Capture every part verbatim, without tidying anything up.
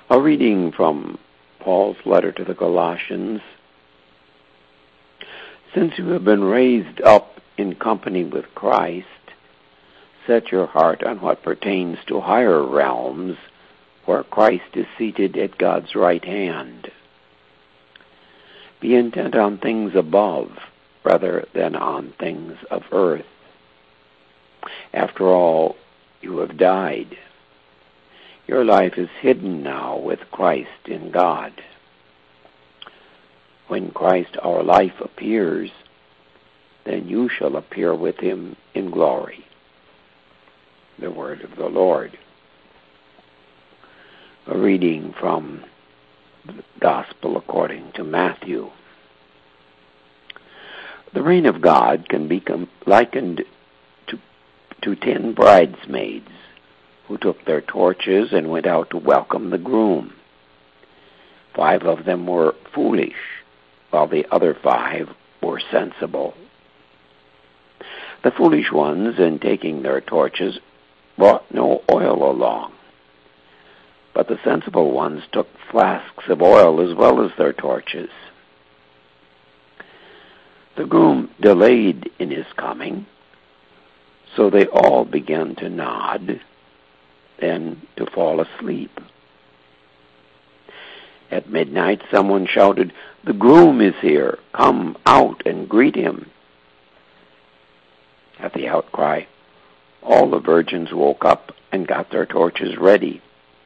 A reading from Paul's letter to the Colossians. Since you have been raised up in company with Christ, set your heart on what pertains to higher realms, where Christ is seated at God's right hand. Be intent on things above rather than on things of earth. After all, you have died. Your life is hidden now with Christ in God. When Christ our life appears, then you shall appear with him in glory. The word of the Lord. A reading from the Gospel according to Matthew. The reign of God can be likened to, to ten bridesmaids who took their torches and went out to welcome the groom. Five of them were foolish, while the other five were sensible. The foolish ones, in taking their torches, brought no oil along, but the sensible ones took flasks of oil as well as their torches. The groom delayed in his coming, so they all began to nod, then to fall asleep. At midnight, someone shouted, "The groom is here. Come out and greet him." At the outcry, all the virgins woke up and got their torches ready.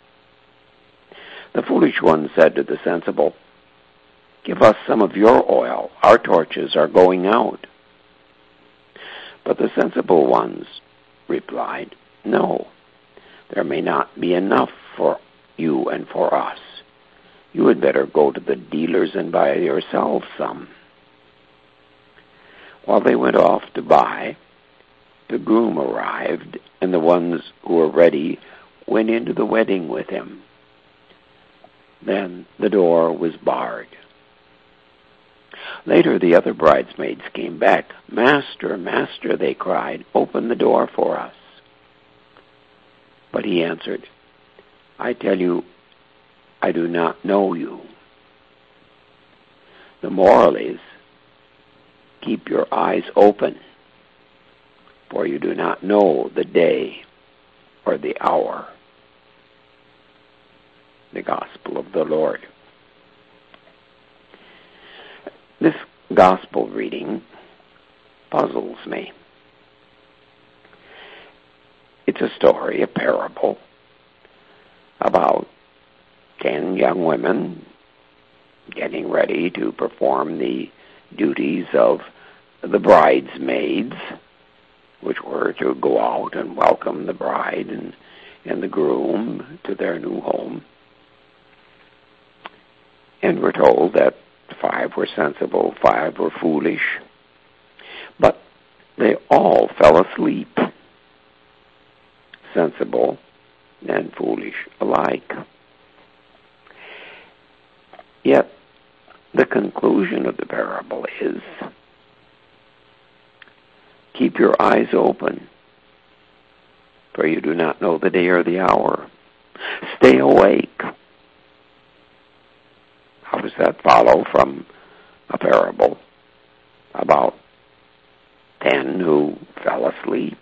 The foolish one said to the sensible, "Give us some of your oil. Our torches are going out." But the sensible ones replied, "No, there may not be enough for you and for us. You had better go to the dealers and buy yourselves some." While they went off to buy, the groom arrived, and the ones who were ready went into the wedding with him. Then the door was barred. Later the other bridesmaids came back. "Master, Master," they cried, "open the door for us." But he answered, "I tell you, I do not know you." The moral is, keep your eyes open, for you do not know the day or the hour. The Gospel of the Lord. This Gospel reading puzzles me. It's a story, a parable, about ten young women getting ready to perform the duties of the bridesmaids, which were to go out and welcome the bride and, and the groom to their new home. And we're told that five were sensible, five were foolish, but they all fell asleep, sensible and foolish alike. Yet the conclusion of the parable is, keep your eyes open, for you do not know the day or the hour. Stay awake. How does that follow from a parable about ten who fell asleep?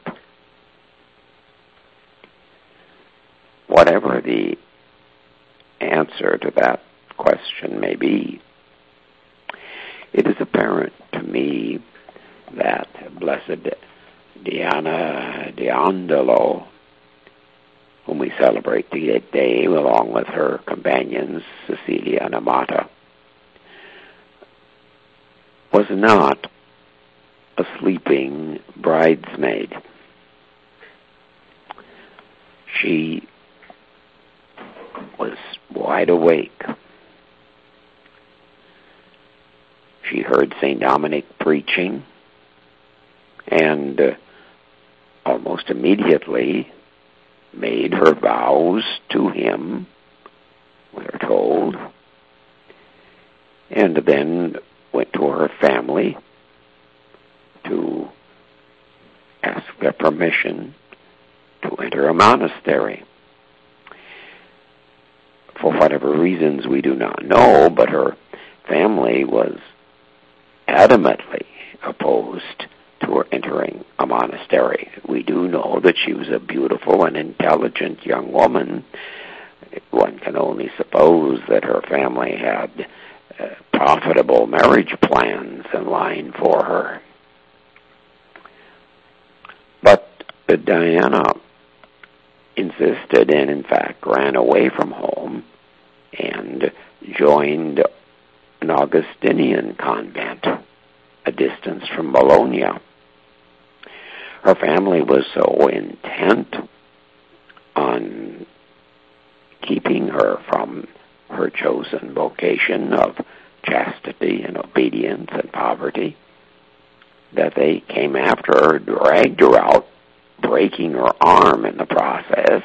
Whatever the answer to that question may be, it is apparent to me that Blessed Diana D'Angelo, whom we celebrate today along with her companions, Cecilia and Amata, was not a sleeping bridesmaid. She was wide awake. She heard Saint Dominic preaching, and uh, almost immediately made her vows to him, we are told, and then went to her family to ask their permission to enter a monastery. for whatever reasons we do not know, but her family was adamantly opposed to her entering a monastery. We do know that she was a beautiful and intelligent young woman. One can only suppose that her family had uh, profitable marriage plans in line for her. But uh, Diana insisted and, in fact, ran away from home and joined an Augustinian convent a distance from Bologna. Her family was so intent on keeping her from her chosen vocation of chastity and obedience and poverty that they came after her, dragged her out, breaking her arm in the process,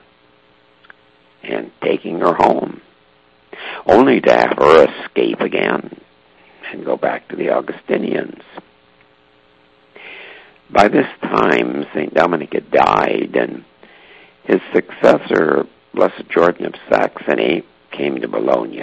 and taking her home, only to have her escape again and go back to the Augustinians. By this time, Saint Dominic had died, and his successor, Blessed Jordan of Saxony, came to Bologna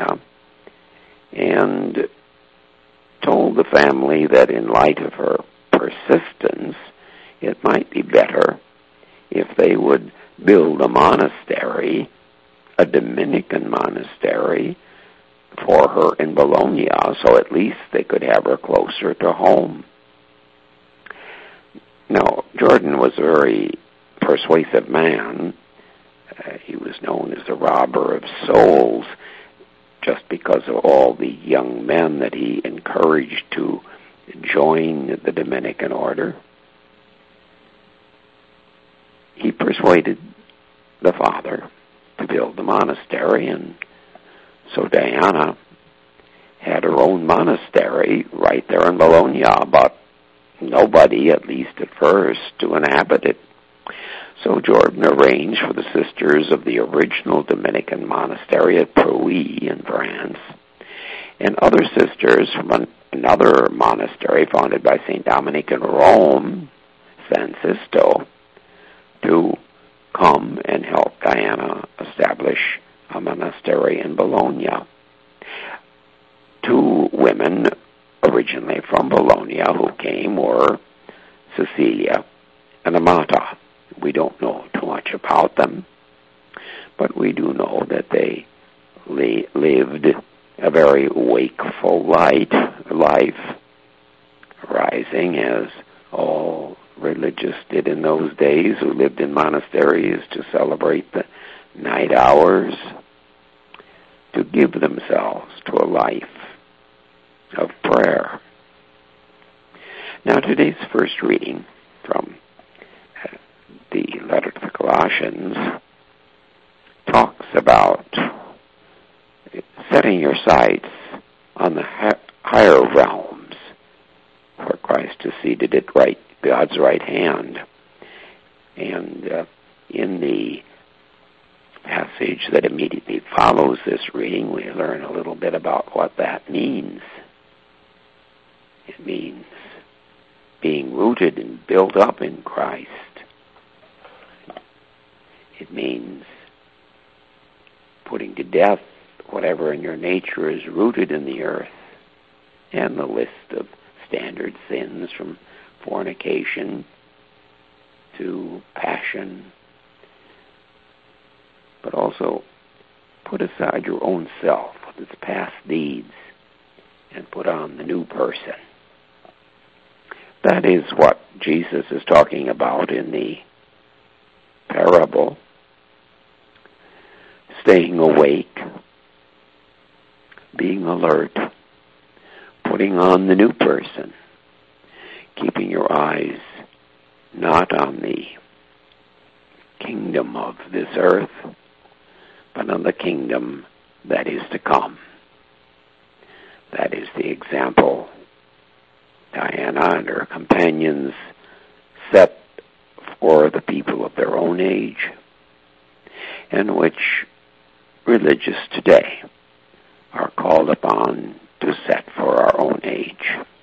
and told the family that in light of her persistence, it might be better if they would build a monastery, a Dominican monastery, for her in Bologna, so at least they could have her closer to home. Now, Jordan was a very persuasive man. Uh, he was known as a robber of souls just because of all the young men that he encouraged to join the Dominican order. He persuaded the father to build the monastery, and so Diana had her own monastery right there in Bologna, but nobody, at least at first, to inhabit it. So Jordan arranged for the sisters of the original Dominican monastery at Prouy in France, and other sisters from an, another monastery founded by Saint Dominic in Rome, San Sisto, to come and help Diana establish a monastery in Bologna. Two women originally from Bologna who came were Cecilia and Amata. We don't know too much about them, but we do know that they li- lived a very wakeful light, life, rising as all religious did in those days who lived in monasteries to celebrate the night hours, to give themselves to a life of prayer. Now, today's first reading from the letter to the Colossians talks about setting your sights on the ha- higher realms, where Christ is seated at right, God's right hand. And uh, in the passage that immediately follows this reading, we learn a little bit about what that means. It means being rooted and built up in Christ. It means putting to death whatever in your nature is rooted in the earth, and the list of standard sins from fornication to passion. But also put aside your own self with its past deeds and put on the new person. That is what Jesus is talking about in the parable. Staying awake, being alert, putting on the new person, keeping your eyes not on the kingdom of this earth, but on the kingdom that is to come. That is the example Diana and her companions set for the people of their own age, and which religious today are called upon to set for our own age.